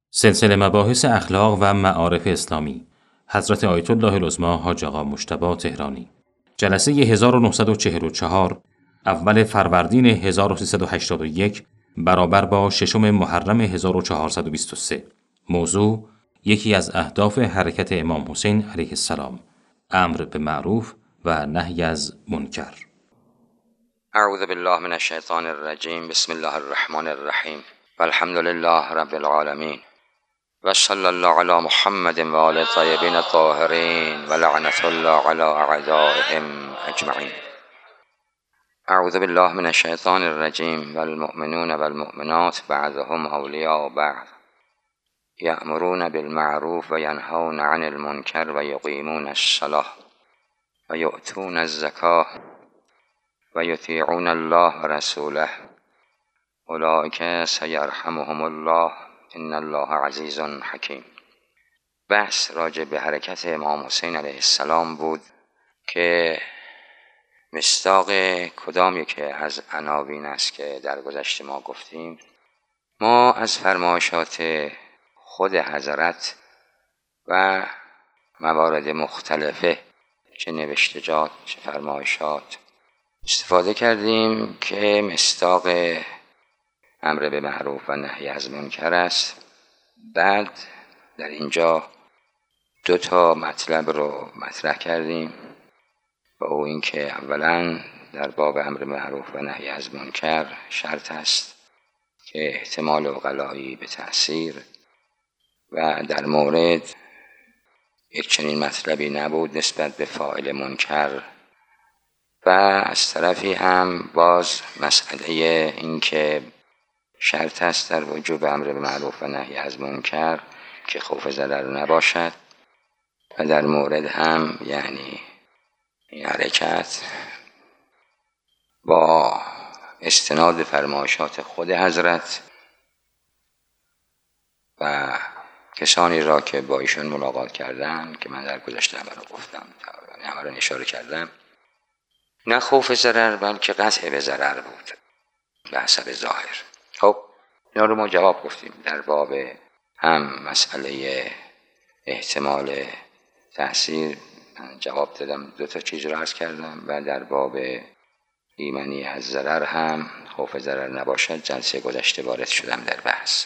سلسله مباحث اخلاق و معارف اسلامی حضرت آیت الله العظمی حاج آقا مجتبی تهرانی جلسه 1944 اول فروردین 1381 برابر با ششم محرم 1423. موضوع یکی از اهداف حرکت امام حسین علیه السلام، امر به معروف و نهی از منکر. اعوذ بالله من الشیطان الرجیم. بسم الله الرحمن الرحیم والحمد لله رب العالمین و صلی الله علی محمد و آل الطیبین الطاهرین و لعنت الله علی اعدائهم اجمعین. اعوذ بالله من الشیطان الرجیم والمؤمنون والمؤمنات بعضهم اولیاء بعض یأمرون بالمعروف و ینهون عن المنکر و یقیمون الصلاة و یؤتون الزکاة و یطیعون الله و رسوله اولئک سیرحمهم الله ان الله عزیز حکیم. بحث راجع به حرکت امام حسین علیه السلام بود که مصداق کدام یکی از عناوین است که در گذشته ما گفتیم. ما از فرمایشات خود حضرت و موارد مختلفه، چه نوشتجات چه فرمایشات، استفاده کردیم که مصداق امر به معروف و نهی از منکر است. بعد در اینجا 2 مطلب رو مطرح کردیم و او این که اولا در باب امر معروف و نهی از منکر شرط است که احتمال عقلایی به تأثیر و در مورد یک چنین مطلبی نبود نسبت به فاعل منکر، و از طرفی هم باز مسئله این که شرط است در وجوب امر به معروف و نهی از منکر که خوف ضرر نباشد، و در مورد هم یعنی این حرکت با استناد فرمایشات خود حضرت و کسانی را که با ایشون ملاقات کردن که من در گذشته همه رو گفتم، همه رو اشاره کردم، نه خوف ضرر بلکه قطع به ضرر بود به حسب ظاهر. خب اینا رو ما جواب گفتیم. در باب هم مسئله احتمال تأثیر جواب دادم، 2 چیز رو عرض کردم، و در باب ایمنی از ضرر هم خوف ضرر نباشد جلسه گذشته وارد شدم در بحث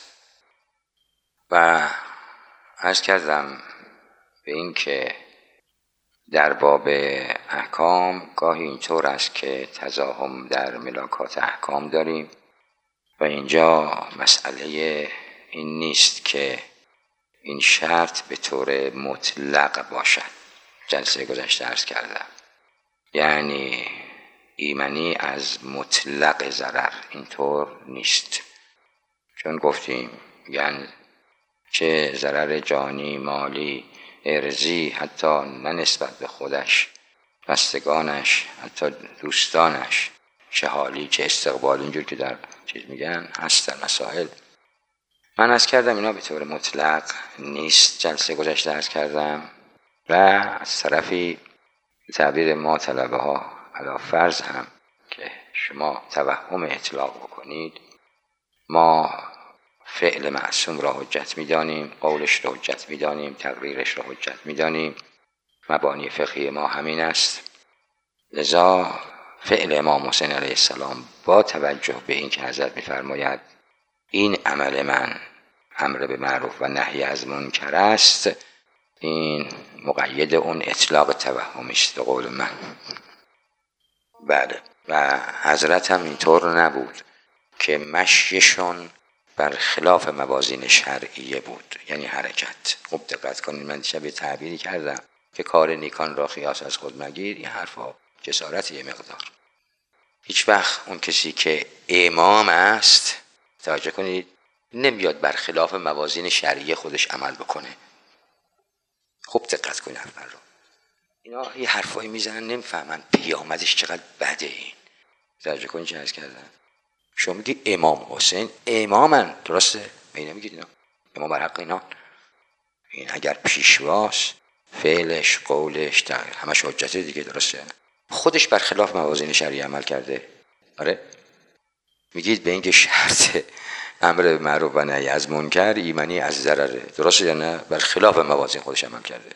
و عرض کردم به این که در باب احکام گاهی اینطور است که تزاحم در ملاکات احکام داریم و اینجا مسئله این نیست که این شرط به طور مطلق باشد. جلسه گذشته عرض کردم یعنی ایمنی از مطلق ضرر اینطور نیست، چون گفتیم یعنی چه ضرر جانی، مالی، ارزی، حتی نه نسبت به خودش، بستگانش، حتی دوستانش، چه حالی چه استقبال، اینجور که در چیز میگن هست در مسائل. من عرض کردم اینا به طور مطلق نیست، جلسه گذشته عرض کردم، و از طرفی تعبیر ما طلبه ها علی فرض هم که شما توهم اطلاق بکنید، ما فعل معصوم را حجت می‌دانیم، قولش را حجت می‌دانیم، تقریرش را حجت می‌دانیم، مبانی فقهی ما همین است. لذا فعل امام حسین علیه السلام با توجه به این که حضرت می‌فرماید این عمل من امر به معروف و نهی از منکر است، این مقید اون اطلاق توهمی است به قول من. بله، و حضرت هم اینطور نبود که مشیشون بر خلاف موازین شرعیه بود، یعنی حرکت. خوب دقت کنید، من دیشب تعبیری کردم که کار نیکان را قیاس از خود مگیر. این حرفا جسارت یه مقدار. هیچ وقت اون کسی که امام است، توجه کنید، نمیاد بر خلاف موازین شرعیه خودش عمل بکنه. خوب دقت کنید حرف من رو. اینا یه حرفایی میزنن نمیفهمن پیامدش چقدر بده. این توجه کنید چه عرض کردن. شما میگی امام حسین امامن، درسته؟ می نمیگید اینا امام بر حق اینا. این اگر پیشواست فعلش قولش همش حجته دیگه، درسته؟ خودش بر خلاف موازین شرعی عمل کرده. آره میگید به اینکه شرط امر به معروف و نهی از منکر ایمنی از ضرره، درسته یا نه؟ بر خلاف موازین خودش عمل کرده.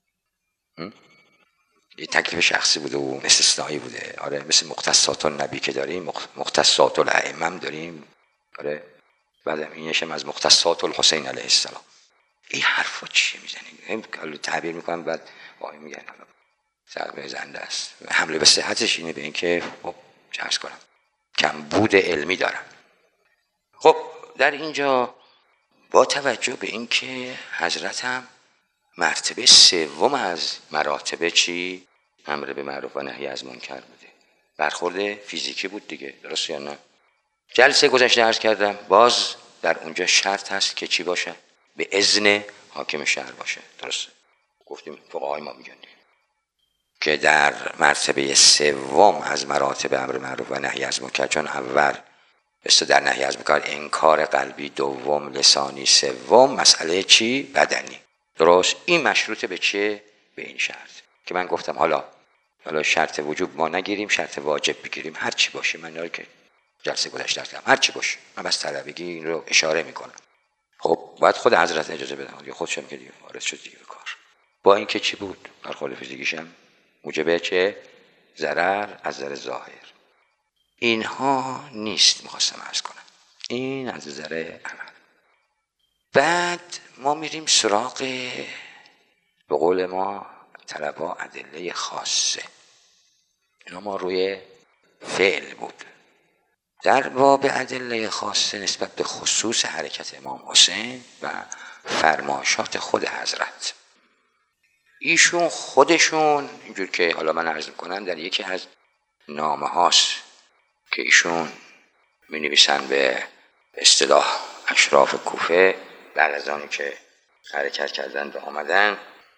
یه تکلیف شخصی بوده و استثنایی بوده. آره، مثل مختصات النبی که داریم، مختصات الائمه داریم. آره، بعد اینش هم از مختصات الحسین علیه السلام. این حرفا چیه میزنید؟ حالا تعبیر میکنم بعد وای میگن حالا سرمایه زنده است. حمله به صحتش اینه به اینکه خب چه عرض کنم کمبود علمی دارم. خب در اینجا با توجه به اینکه حضرت هم مرتبه سوم از مراتب چی؟ امر به معروف و نهی از منکر بوده. برخورد فیزیکی بود دیگه، درست یا نه؟ جلسه گذشته عرض کردم باز در اونجا شرط هست که چی باشه؟ به اذن حاکم شهر باشه، درسته؟ گفتیم فقهای ما میگن که در مرتبه سوم از مراتب امر معروف و نهی از منکر، چون اول در نهی از منکر انکار قلبی، دوم لسانی، سوم مسئله چی؟ بدنی. درست؟ این مشروط به چه؟ به این شرط که من گفتم حالا شرط وجوب ما نگیریم، شرط واجب بگیریم، هر چی باشه. من داره که جلسه گذشته کردم هر چی باشه، من بس طلبگی این رو اشاره میکنم. خب باید خود حضرت اجازه بدن یا خودشم که دیگه وارد شد دیگه کار. با اینکه چی بود؟ برخورد فیزیکیشم موجب چه؟ ضرر از نظر ظاهر. اینها نیست میخواستم عرض کنم. این از نظر عمل. بعد ما میریم سراغ به قول ما طلبا ادله خاصه. اینا ما روی فعل بود. در باب ادله خاصه نسبت به خصوص حرکت امام حسین و فرمایشات خود حضرت، ایشون خودشون اینجور که حالا من عرض میکنم در یکی از نامه هاست که ایشون می نویسن به اصطلاح اشراف کوفه بعد از آنی که حرکت کردن و آمدن،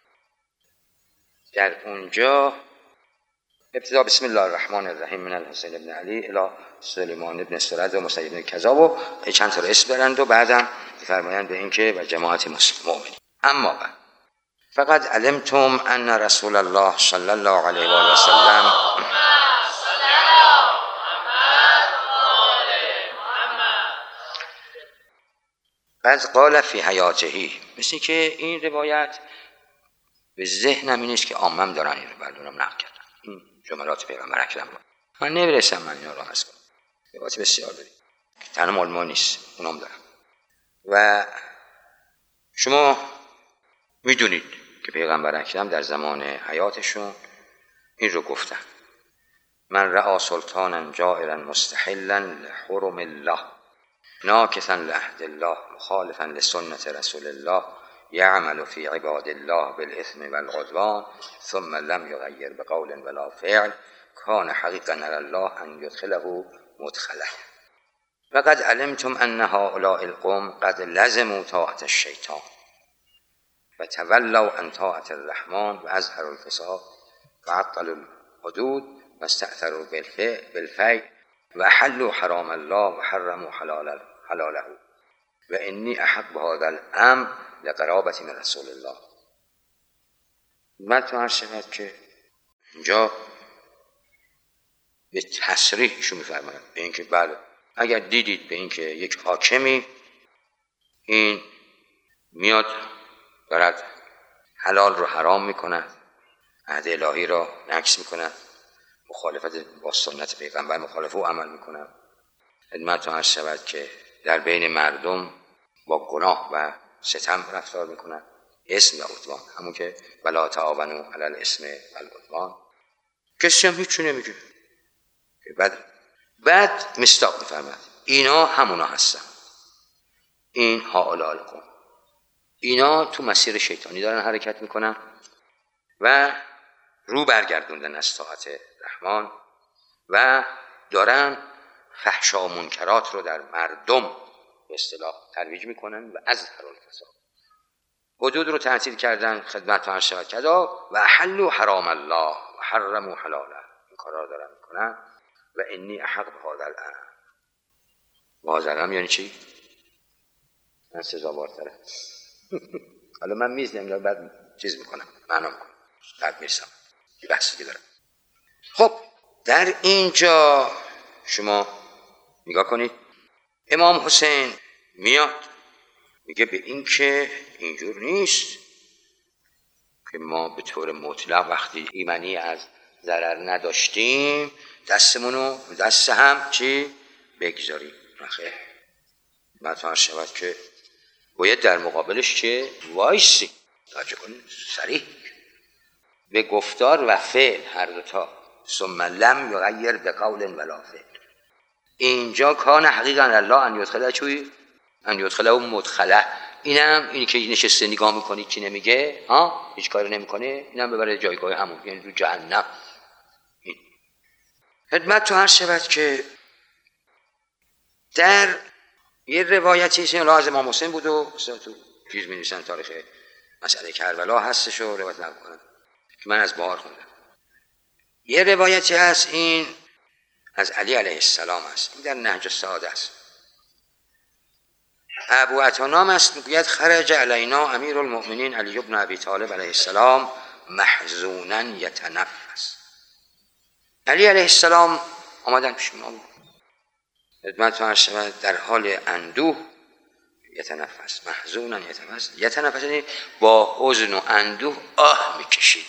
در اونجا ابتدا بسم الله الرحمن الرحیم من الحسین ابن علی الی سلیمان ابن سرد و مسیب ابن کذاب و چند تا رو اسم برند و بعدم فرمایند به این که و جماعت مؤمنین. اما بعد فقط علمتم ان رسول الله صلی الله علیه و آله و سلم قد قال فی حیاتهی، مثل که این روایت به ذهنم این است که عامم دارن این رو بردونم نقل کردن، این جملات پیغمبر اکرم رو من نمیرسم من اینا رو حذف کنم. روایت بسیار داریم که تنها مال ما نیست، اونام دارم. و شما میدونید که پیغمبر اکرم در زمان حیاتشون این رو گفتن: من رأى سلطانا جائرا مستحلا لحرم الله ناکثا لعهد الله مخالفا لسنت رسول الله یعمل فی عباد الله بالاثم والعدوان ثم لم یغیر بقول ولا فعل کان حقیقا علی الله ان یدخله مدخله. وقد علمتم ان هؤلاء القوم قد لزموا طاعة الشیطان و تولوا عن طاعة الرحمن و اظهروا الفساد و عطلوا الحدود و استأثروا بالفیء و حلوا حرام الله و حرموا حلاله و انی احب هذا الامر لقرابتی من رسول الله. من تو عرض شود که اینجا به تصریح ایشون میفرماید به اینکه بله اگر دیدید به اینکه یک حاکمی این میاد دارد حلال رو حرام میکند، عهد الهی را نقض میکند، مخالفت با سنت پیغمبر مخالفه و عمل میکند، خدمتتون عرض شود که در بین مردم با گناه و ستم رفتار میکند، اسم و عدوان، همون که ولا تعاونوا علی الاسم والعدوان، کسی هم هیچ نمیگه. بعد مصداق میفرماید اینا همونا هستن، این هؤلاء القوم، اینا تو مسیر شیطانی دارن حرکت میکنن و رو برگردوندن از طاعت رحمان و دارن فحشا و منکرات رو در مردم به اصطلاح ترویج میکنن و اظهروا الفساد، حدود رو تعطیل کردن، خدمت عرض شود کذا و احلوا حرام الله و حرموا حلاله، این کارا رو دارن میکنن و انی احق بهذا الامر. واضحم یعنی چی؟ من سزاوارتره. حالا من میزنم بعد چیز میکنم معنا میکنم بعد میرسم یه بحثی دارم. خب در اینجا شما نگاه کنید، امام حسین میاد میگه به این که اینجور نیست که ما به طور مطلق وقتی ایمنی از ضرر نداشتیم دستمونو دست هم چی بگذاریم. نخیر، مطمئن شود که باید در مقابلش چه وایسی. توجه کنید، صریح به گفتار و فعل هر دوتا. ثم لم یغیر بقول ولا فعل. اینجا کان حقیقا الله ان یدخله چوی ان یدخله و مدخله. اینی که نشسته نگاه میکنید چی نمیگه، هیچ کاری نمیکنه، اینم ببره جایگاه همون، یعنی تو جهنم. این خدمت تو هر شود که در یه روایتی این راز امام حسین بود و تو چیز می‌نویسن تاریخ مسئله کربلا هستش و روایت نمی‌کنن که من از بهار خوندم. یه روایتی هست این از علی علیه السلام است، این در نهج السعاده است. ابو عطانام است میگوید خرج علینا امیر المؤمنین علی بن ابی طالب علیه السلام محزونا یتنفس. علی علیه السلام آمدن پیش ما خدمت عرض شود در حال اندوه، یتنفس محزونا یتنفس یعنی با حزن و اندوه آه میکشید.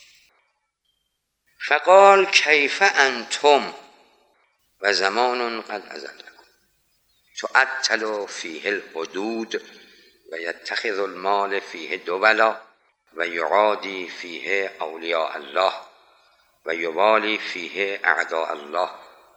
فقال کیف انتم و زمان قد ازلکم تعطل فیه الحدود و یتخذ المال فیه دولا و یعادی فیه اولیاء الله و یوالی فیه اعداء الله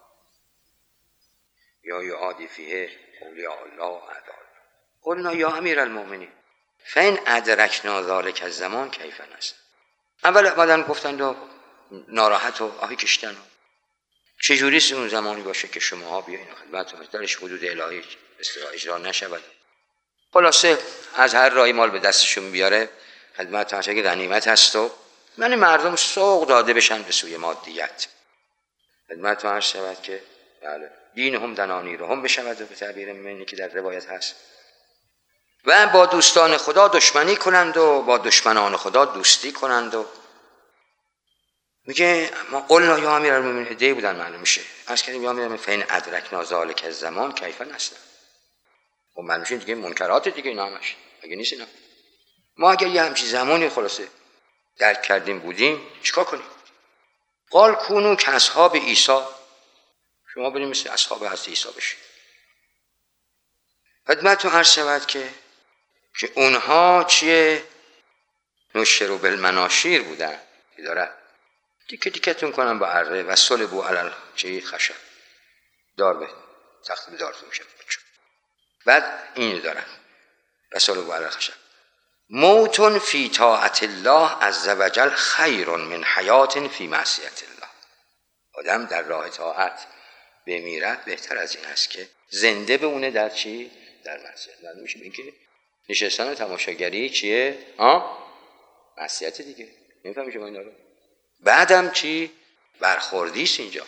یا یعادی فیه اولیاء الله و اعداء الله. قلنا یا امیر المؤمنین فین ادرکنا ذلک الزمان کیف نصنع. اول آمدن گفتند و ناراحت و آهی کشتن و چجوری اون زمانی باشه که شماها بیاین خدمت درش حدود الهی اجرا نشود. خلاصه از هر راهی مال به دستشون بیاره خدمت هست که غنیمت هست و من مردم سوق داده بشن به سوی مادیت. خدمت هست شود که بله دین هم دنانیر هم بشود و به تعبیر منی که در روایت هست و با دوستان خدا دشمنی کنند و با دشمنان خدا دوستی کنند. و میگه ما قلنا یا امیر المؤمنین هدیه بودن معلوم میشه عرض کردیم یا امیر المؤمنین فین ادرکنا ذلک الزمان کیف نصنع. خب معلوم میشه دیگه منکرات دیگه اینا همش اگه نیست اینا ما اگر یه همچین زمانی خلاصه درک کردیم بودیم چیکار کنیم؟ قال کونو که اصحاب عیسی، شما بریم مثل اصحاب حضرت عیسی بشید. خدمتتون عرض شود که اونها چیه نشرو بالمناشیر بودن که داره دیکتون کنن با اره و صلبو علل چه خشب دار به تخت به دارتون میشه. بعد اینو دارن و صلبو علل خشب موتون فی طاعت الله عز وجل خیر من حیات فی معصیت الله. آدم در راه طاعت بمیرد بهتر از این است که زنده بمونه در چی؟ در معصیت. معلوم میشه اینکه نشستن تماشاگری چیه؟ معصیت دیگه. نمیفهمی شما اینا رو؟ بعدم چی؟ برخوردیست اینجا.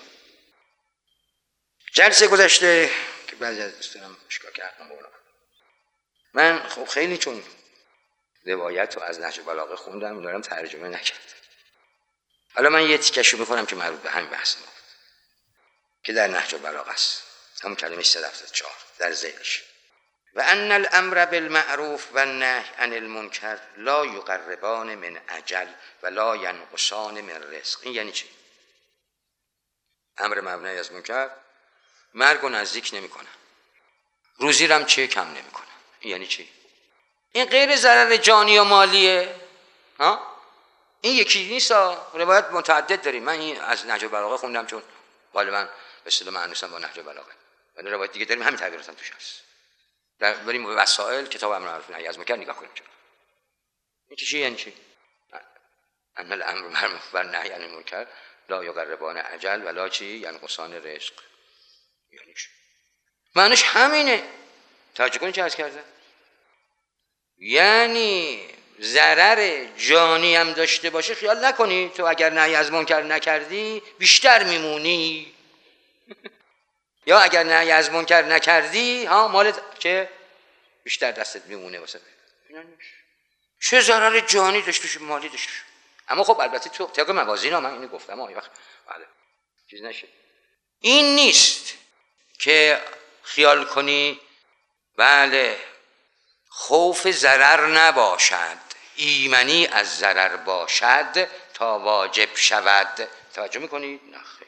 جلسه گذشته که بعضی از دوستانم اشکال کردم من خب خیلی چون روایت رو از نهج البلاغه خوندم دارم ترجمه نکردم. حالا من یه تیکشو میخونم که مربوط به همین بحث ما که در نهج البلاغه است، همون کلمه 374 در ذیلش. و ان الامر بالمعروف و النهی عن المنکر لا یقربان من اجل و لا ینقصان من رزق. این یعنی چی؟ امر مبنی از منکر مرگ و نزدیک نمیکنه، روزی رو هم چه کم نمیکنه. این یعنی چی؟ این غیر ضرر جانی و مالیه. این یکی نیست. روایت متعدد داریم. من این از نهج البلاغه خوندم چون غالبا به اصطلاح معنوسم با نهج البلاغه. ولی روایت دیگه داریم همین تعبیرات هم توش هست. بریم به وسائل کتاب امر معروف نهی از منکر نگاه کنیم. چرا این چی یعنی چی؟ ان الامر بالمعروف و النهی عن المنکر لا یقربان اجل ولا چی ینقصان رزق. یعنی چی؟ معنیش همینه. توجه کنید چه عرض کرده. یعنی ضرر جانی هم داشته باشه خیال نکنی تو اگر نهی از منکر نکردی بیشتر میمونی یا اگر نهی از منکر نکردی مالت چه بیشتر دستت میمونه. واسه چه ضرر جانی داشته مالی داشته. اما خب البته تو طبق موازین من اینو گفتم یه وقت بله چیز نشه. این نیست که خیال کنی بله، خوف ضرر نباشد، ایمنی از ضرر باشد تا واجب شود. توجه میکنید؟ نه خیر،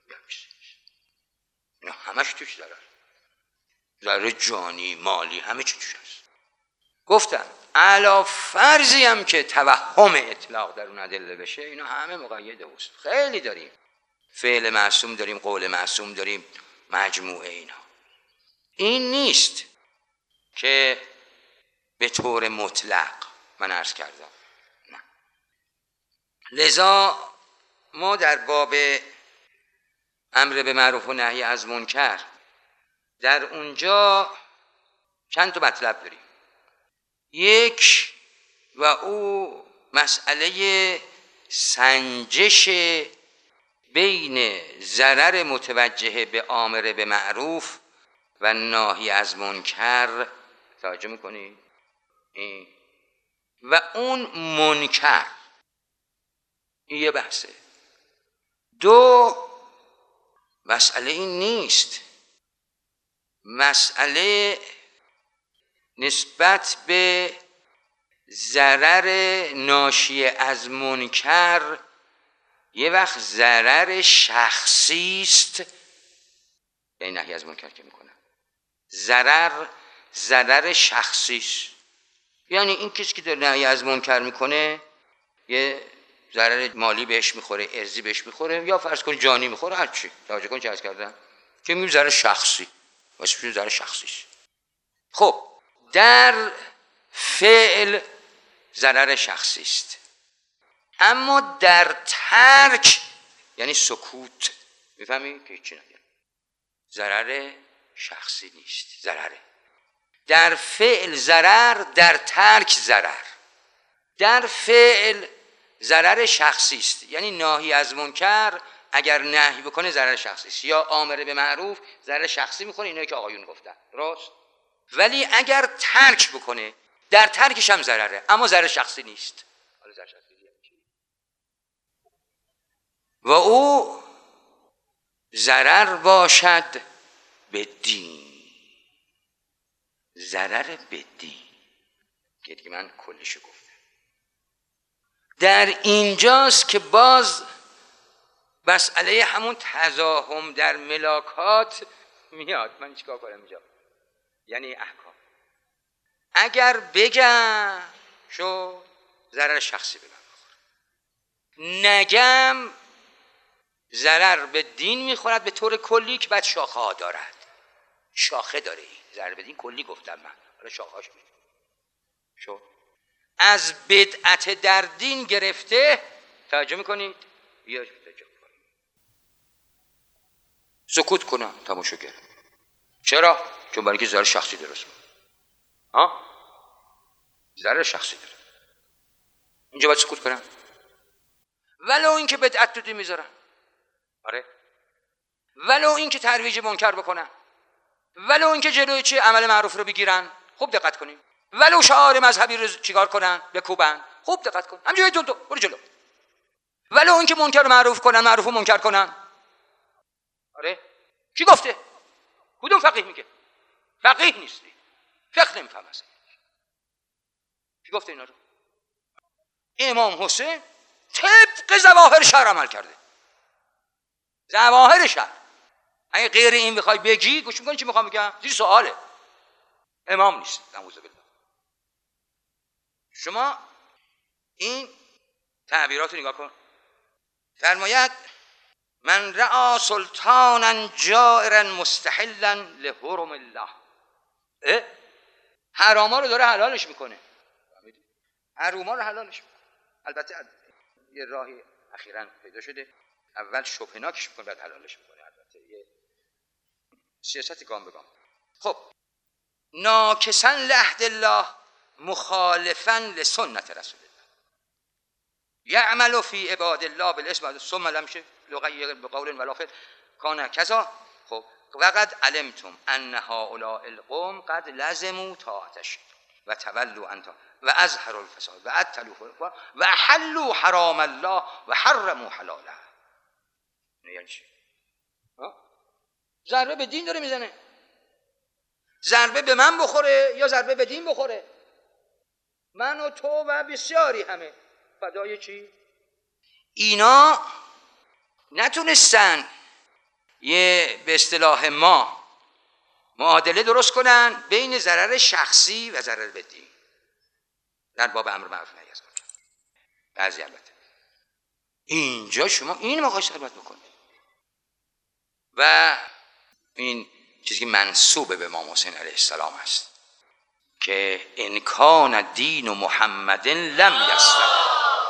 اینا همش توش ضرر جانی مالی همه چی توش هست. گفتم علا فرضی هم که توهم اطلاق در اون ادله بشه، اینا همه مقید است. خیلی داریم، فعل معصوم داریم، قول معصوم داریم، مجموعه اینا. این نیست که به طور مطلق من عرض کردم، نه. لذا ما در باب امر به معروف و نهی از منکر در اونجا چند تا مطلب داریم. یک و او مسئله سنجش بین ضرر متوجه به امر به معروف و ناهی از منکر. توجه میکنی؟ و اون منکر، این یه بحثه. دو، مسئله این نیست، مسئله نسبت به ضرر ناشی از منکر یه وقت ضرر شخصی است، یعنی نهی از منکر که میکنه ضرر شخصی است، یعنی این کسی که داره نهی از منکر میکنه یه ضرر مالی بهش میخوره، ارزی بهش میخوره، یا فرض کن جانی میخوره، هر چی. توجه کن چه عرض کردم که میگیم ضرر شخصی، واسه ضرر شخصی است. خب در فعل ضرر شخصی است، اما در ترک یعنی سکوت، میفهمی که هیچی نگه، ضرر شخصی نیست، ضرره. در فعل ضرر، در ترک ضرر. در فعل ضرر شخصی است، یعنی ناهی از منکر اگر نهی بکنه ضرر شخصی است، یا امر به معروف ضرر شخصی میکنه، اینایی که آقایون گفتن درست. ولی اگر ترک بکنه، در ترکش هم ضرره، اما ضرر شخصی نیست. حالا ضرر شخصی و او ضرر باشد به دین، ضرر به دین که دیگه من کلشو گفتم. در اینجاست که باز مسئله همون تزاحم در ملاکات میاد. من چیکار کنم اینجا؟ یعنی احکام اگر بگم شو ضرر شخصی به من بخوره، نگم ضرر به دین میخورد به طور کلی که بعد شاخه ها دارد. شاخه داره، ضرر به دین کلی گفتم من، حالا شاخه هاش شو از بدعت در دین گرفته. توجه میکنید؟ یا سکوت کنم تماشا کردم. چرا؟ چون برای که ضرر شخصی درست میکنه. ضرر شخصی داره، اینجا باید سکوت کنم ولو این که بدعت تو دین میذارن، آره، ولو این که ترویج منکر بکنن، ولو این که جلوی چه عمل معروف رو بگیرن. خوب دقت کنید. ولو شعار مذهبی رو چیکار کنن؟ بکوبن. خوب دقت کن، همینجوری تو برو جلو. ولو این که منکر رو معروف کنن، معروف رو منکر کنن. آره، کی گفته؟ کدوم فقیه میگه؟ فقیه نیستی، فقه نمیفهم اصلا. کی گفته اینا رو؟ امام حسین طبق ظواهر شرع عمل کرده. ظواهر شرع. اگه غیر این بخوای بگی، گوش میکنی چی میخوام بگم؟ زیر سواله. امام نیست، نعوذ بالله. شما این تعبیرات رو نگاه کن. فرماید من رأى سلطانا جائرا مستحلا لحرم الله. حراما رو داره حلالش میکنه، حروما رو حلالش میکنه. البته یه راهی اخیراً پیدا شده، اول شبهناکش میکنه بعد حلالش میکنه. البته یه سیاست گام به گام. خب ناکسا لعهد الله مخالفا لسنت رسول الله یعمل فی عباد الله بالاسم ثم لم یغیر بقول ولا فعل کان کذا. خب وقد علمتم ان هؤلاء القوم قد لزموا طاعتش و تولوا عنه و اظهروا الفساد و اتلوا و احلوا حرام الله و حرموا حلاله. یعنی چی؟ ضربه به دین داره میزنه. ضربه به من بخوره یا ضربه به دین بخوره. من و تو و بسیاری همه فدای چی؟ اینا نتونستن یه به اصطلاح ما معادله درست کنن بین ضرر شخصی و ضرر به دین در باب امر معروف نهی از منکر. بعضی البته اینجا شما این مقایسه صحبت بکنید و این چیزی که منسوب به امام حسین علیه السلام است که ان کان دین محمد لم یستقم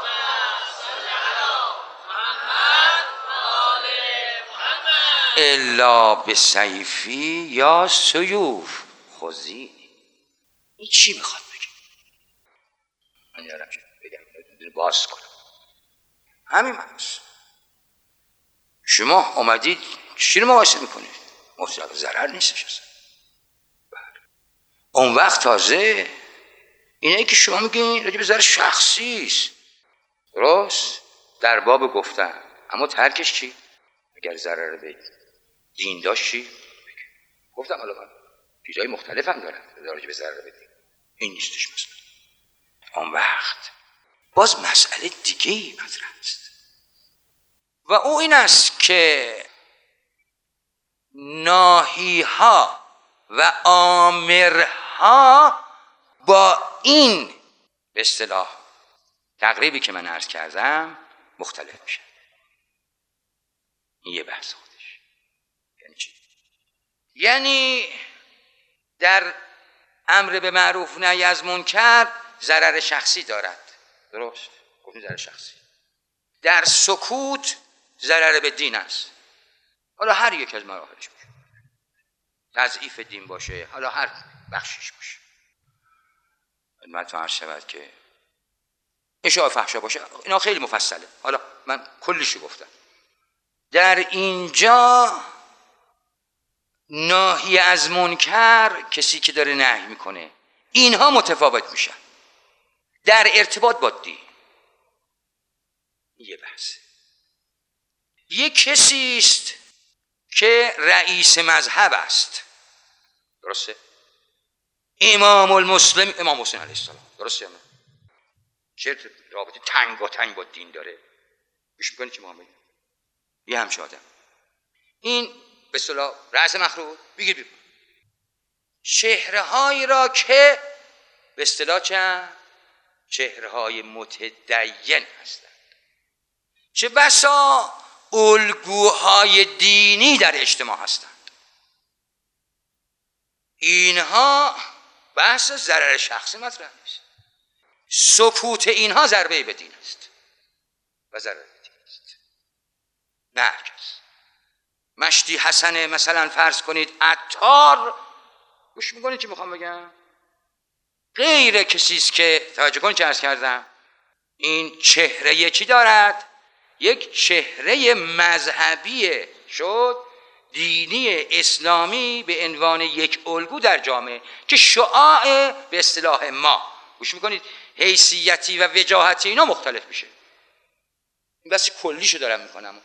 الا بسیفی یا سیوف خذینی. این چی میخواد بگه؟ من یادم شد بگم باز کنم. همین معناست. شما اومدید چی رو مقایسه میکنید؟ مفصل ضرر نیستش اصلا. اون وقت تازه اینایی که شما میگین راجع به ضرر شخصی است، درست؟ در باب گفتن، اما ترکش چی؟ اگر ضرر به دین داشت چی؟ گفتم حالا من چیزای مختلف هم دارم راجع به ضرر به دین، این نیستش مثلا. اون وقت باز مسئله دیگه ای مطرح است و او این است که ناهیها و آمرها با این به اصطلاح تقریبی که من عرض کردم مختلف میشه. این یه بحث خودش. یعنی چی؟ یعنی در امر به معروف نهی از منکر ضرر شخصی دارد، درست؟ گفتیم ضرر شخصی. در سکوت ضرر به دین است. حالا هر یک از مراحلش باشه، تضعیف دین باشه، حالا هر بخشش باشه. خدمتتون عرض شود که اشاعه فحشا باشه، اینا خیلی مفصله. حالا من کلیشو گفتم. در اینجا ناهی از منکر، کسی که داره نهی میکنه، اینها متفاوت میشن در ارتباط با دین. یه بحثه. یه کسی است که رئیس مذهب است، درسته؟ امام المسلم امام حسین علیه السلام، درسته یا نه؟ چه رابطه تنگ با دین داره؟ گوش میکنید چی میخوام بگم؟ یه همچه آدم این به اصطلاح رأس مخروط بگیر چهره‌هایی را که به اصطلاح چهره‌های متدین هستند، چه بسا الگوهای دینی در اجتماع هستند، اینها بحث ضرر شخصی مطرح نیست. سکوت اینها ضربه به دین است و ضرر به دین است. نه هرکس. مشتی حسن مثلا فرض کنید عطار، گوش میکنید چی میخوام بگم؟ غیر کسی است که توجه کنید چه عرض کردم، این چهره چی دارد؟ یک چهره مذهبی شد، دینی اسلامی به عنوان یک الگو در جامعه که شعاع به اصطلاح ما، گوش میکنید، حیثیتی و وجاهتی اینا مختلف میشه. این بس کلیشو دارم میکنم.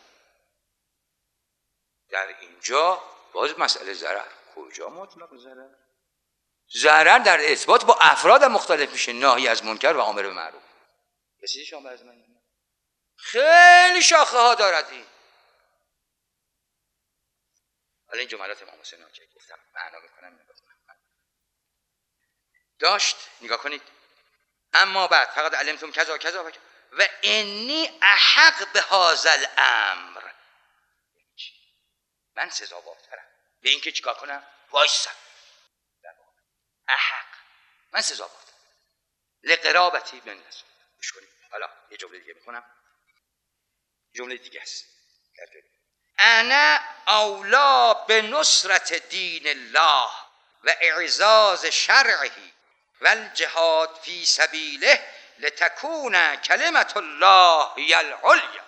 در اینجا باز مسئله ضرر، کجا مطلق ضرر؟ ضرر در ارتباط با افراد مختلف میشه، ناهی از منکر و امر به معروف. کسی شما از من خیلی شاخه ها دارد این. حالا این جملات امام حسین که گفتم معنا میکنم داشت، نگاه کنید. اما بعد فقط علمتم کذا کذا و انی احق به هذا الامر، من سزاوارترم به این که چیکار کنم؟ وایسم. احق، من سزاوارترم لقرابتی من نسل. گوش کنید. حالا یه جمله دیگه میکنم، جمله دیگه است. انا اولا به نصرت دین الله و اعزاز شرعه و الجهاد فی سبیله لتکون کلمت الله هی العلیا.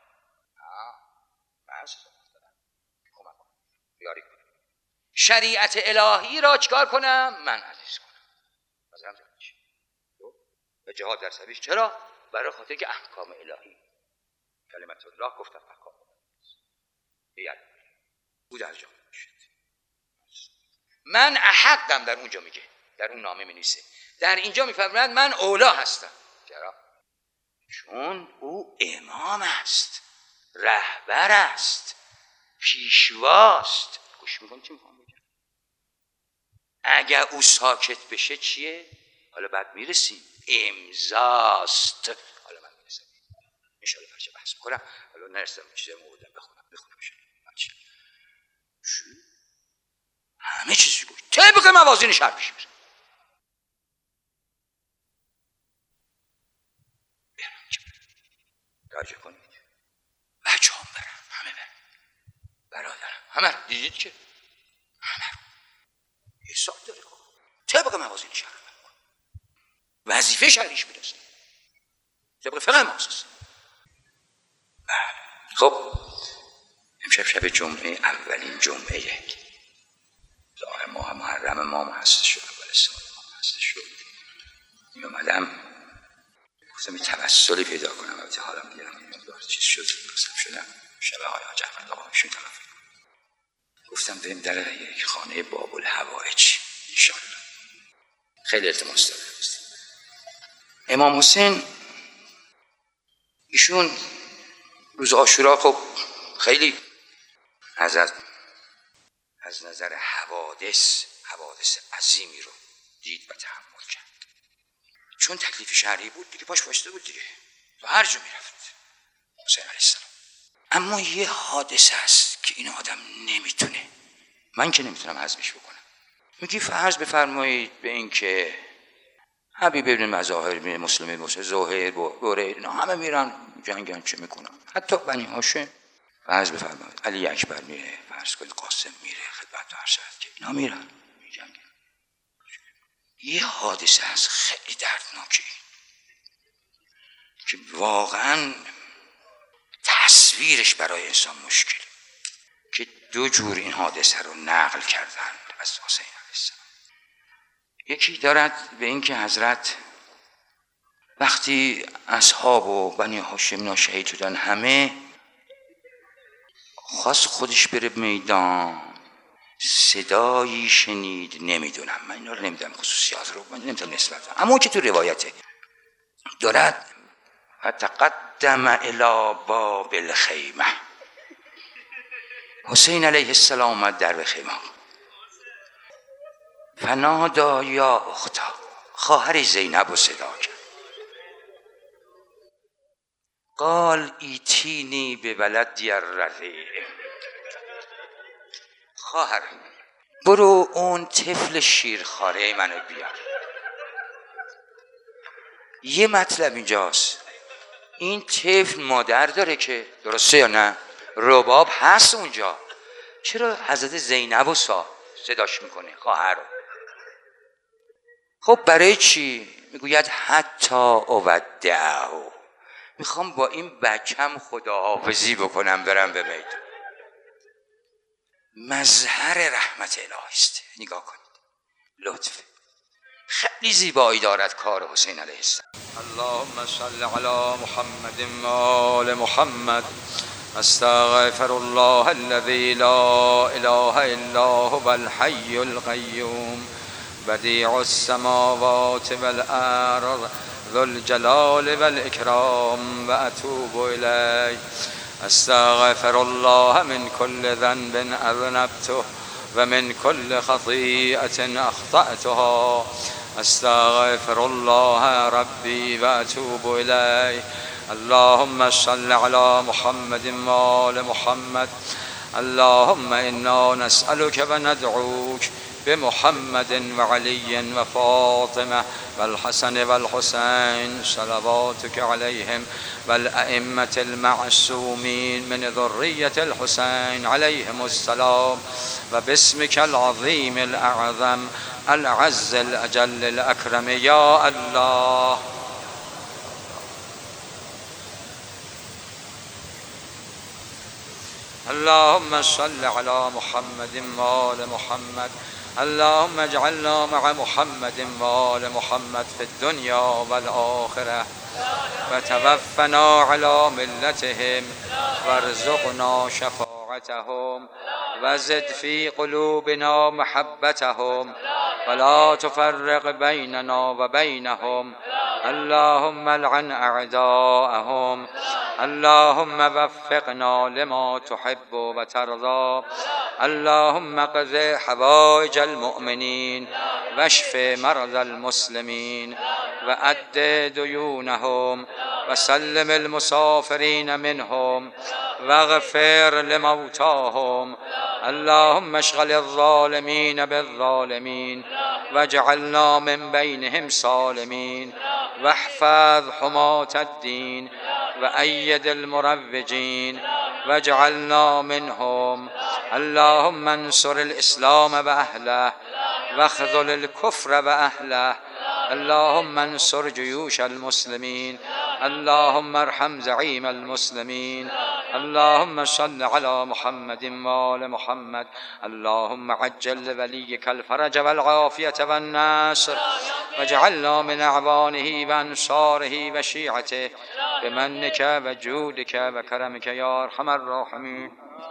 شریعت الهی را چیکار کنم؟ من عزیز کنم. مثلا و جهاد در سبیلش. چرا؟ برای خاطر که احکام الهی، کلمت الله گفتم احکام الهی او در جامعه شد. من احقم در اونجا میگه، در اون نامه می‌نویسه. در اینجا میفرماید من اولا هستم. چرا؟ چون او امام است، رهبر است، پیشواست. گوش میکنی چی میخوام بگم؟ اگر او ساکت بشه چیه؟ حالا بعد میرسیم امضاست. حالا من میرسم انشاءالله فرچه بحث میکنم. حالا نرسم چیزی موردم بخونم همه چیزی گوش طبق موازین شرع پیش میره. راجع کنید بچه هم برم، همه برم، برادرم همه رو دیدید که همه رو حساب داره. طبق موازین شرع وظیفه شرعیش میرسه، طبق فقه ماسوس. خب امشب شب جمعه، اولین جمعه ظاهر ماه محرم ما محسس شد، اول سال ما محسس شد. می اومدم گفتم یه توسلی پیدا کنم. البته حالا میگم مقدار چیز شد، قسم شدم شبه های حاج احمد آقا میشون طرف گفتم بریم در یک خانه باب الحوائج انشاءالله. خیلی التماس دارم. امام حسین ایشون روز عاشورا خب خیلی از نظر حوادث عظیمی رو دید و تحمل کرد. چون تکلیف شرعی بود دیگه پاش باشته بود دیگه، تو هر جا میرفت حسین علیه السلام. اما یه حادثه است که این آدم نمیتونه، من که نمیتونم هضمش بکنم. میگی فرض بفرمایید به این که حبیب ابن مظاهر میره، مسلم زهیر بوره، اینا همه میرن جنگن، چه میکنن؟ حتی بنی هاشم فرض بفرمایید علی اکبر میره، فرض کنید قاسم میره خدمت ارشد که اینا میرن میجنگن. یه حادثه هست خیلی دردناکه که واقعا تصویرش برای انسان مشکل، که دو جور این حادثه رو نقل کردن از حسین علیه السلام. یکی دارد به این که حضرت وقتی اصحاب و بنی هاشم شهید شدن همه، خواست خودش بره میدان، صدایی شنید، نمیدونم من اینا رو نمیدونم خصوصیات رو من نمیدونم نسبت، اما که تو روایته دارد فتقدم الی باب الخیمه، حسین علیه السلام آمد در خیمه، فنادا یا اختا، خواهر زینب رو صدا کرد، قال ایتینی به ولدی الرضیع، خواهر برو اون طفل شیرخواره منو بیار. یه مطلب اینجاست، این طفل مادر داره که درسته یا نه؟ رباب هست اونجا، چرا حضرت زینب رو صداش میکنه خواهر رو؟ خب برای چی؟ میگوید حتی اودعه، میخوام با این بچم خداحافظی بکنم برم به میدان. مظهر رحمت الهی است. نگاه کنید لطف خیلی زیبایی دارد کار حسین علیه السلام. اللهم صل علی محمد و آل محمد. استغفر الله الذي لا اله الا هو الحي القيوم بديع السماوات والارض ذو الجلال والإكرام وأتوب إليه. استغفر الله من كل ذنب أذنبته ومن كل خطيئة أخطأتها. استغفر الله ربي وأتوب إليه. اللهم صل على محمد وآل محمد. اللهم إنا نسألك وندعوك بمحمد وعلي وفاطمة والحسن والحسين صلواتك عليهم والأئمة المعصومين من ذرية الحسين عليهم السلام، وباسمك العظيم الأعظم العز الأجل الأكرم يا الله. اللهم صل على محمد وآل محمد. اللهم اجعلنا مع محمد وآل محمد في الدنيا والآخرة وتوفنا على ملتهم وارزقنا شفاعتهم وزد في قلوبنا محبتهم ولا تفرق بيننا وبينهم. اللهم العن أعداءهم. اللهم وفقنا لما تحب وترضى. اللهم اقض حوائج المؤمنين واشف مرضى المسلمين وأد ديونهم وسلم المسافرين منهم واغفر لموتاهم. اللهم اشغل الظالمين بالظالمين واجعلنا من بينهم سالمين واحفظ حماة الدين وأيد المروجين واجعلنا منهم. اللهم انصر الإسلام وأهله واخذل الكفر وأهله. اللهم انصر جيوش المسلمين. اللهم ارحم زعيم المسلمين. اللهم صل على محمد وآل محمد. اللهم عجل لوليك الفرج والعافية والنصر واجعلنا من أعوانه وأنصاره وشيعته بمنك وجودك وكرمك يا أرحم الراحمين.